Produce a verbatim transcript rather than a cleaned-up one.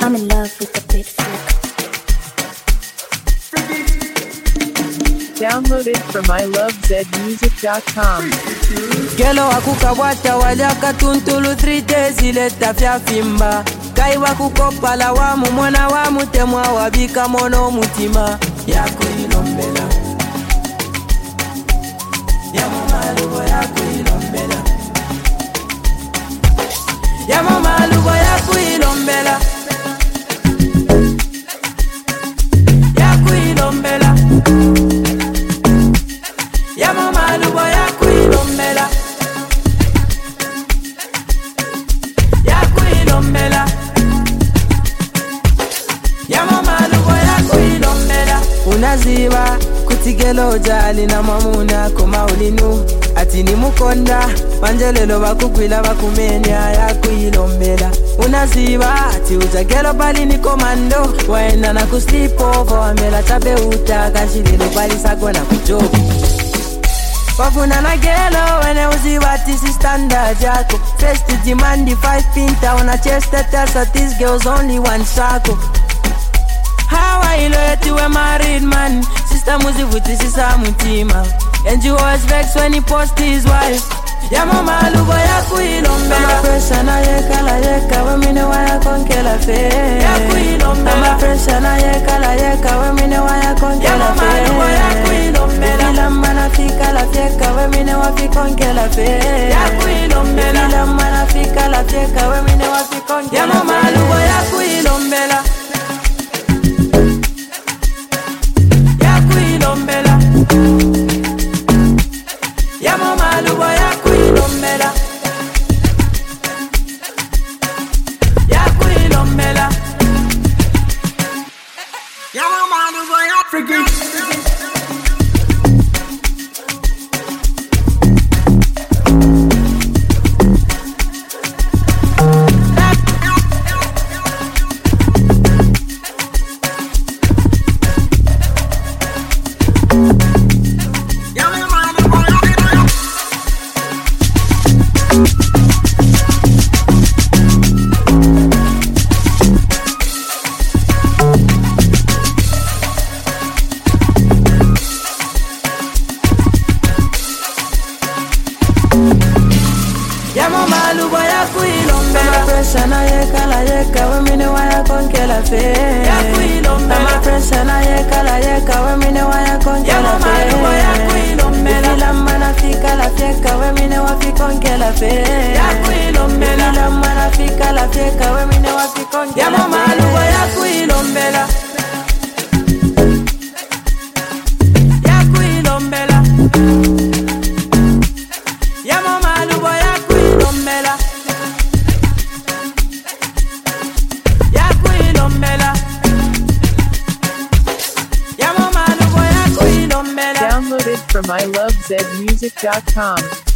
I'm in love with the bit flick. Download it from I love zed music dot com. Gelo wakukawata waliaka tuntulu three days ileta fya fimba. Kai wakukopa la wamu mwana wa mutemwa wabika mono mutima. Yako ilombela Yamo malugo yako ilombela Yamo malugo yako ilombela Yako ilombela Yamo malugo yako ilombela Yako ilombela Yamo malugo yako ilombela Unaziba kutigelo jali na mamuna koma ulinu ati ni mukonda manjelelo bakukwila bakumenya yako ilombela Unaziba ati ujagelo bali ni komando waenda na kusleep over wamela tabe utakashililo bali sagona kujobu Wafuna na gelo wene uziba tisi standard yako First to demand the five pinta on a chest that tells that this girl's only one shako How I loyal to a married man Sister muzi vuti sisa mutima And you always vex when he post his wife Yamo malugo yaku ilombela Ama pressure na yeka la yeka Wemine waya konkela fe Yaku ilombela Ama pressure na yeka la yeka Wemine waya konkela fe Yamo malugo yaku ilombela Ila mana fika la fieka Wemine wafi konkela fe Yaku ilombela Ila mana fika la fieka Wemine wafi konkela fe Yamo malugo yaku ilombela Yaku ilombela Yamo malugo yaku ilombela Yaku ilombela Yamo malugo yaku Yamo malugo yaku ilombela Ama pressure na yeka la yeka Wemine waya konkela fe Yaku ilombela Ama pressure na yeka la yeka Wemine waya konkela fe Yamo malugo yaku ilombela Ila mana fika la fieka Wemine wafi konkela fe Yaku ilombela Ila mana fika la fieka Wemine wafi konkela fe Yamo malugo yaku ilombela Yaku ilombela Yamo malugo yaku ilombela Yaku ilombela Yamo malugo yaku ilombela Download it from I love zed music dot com.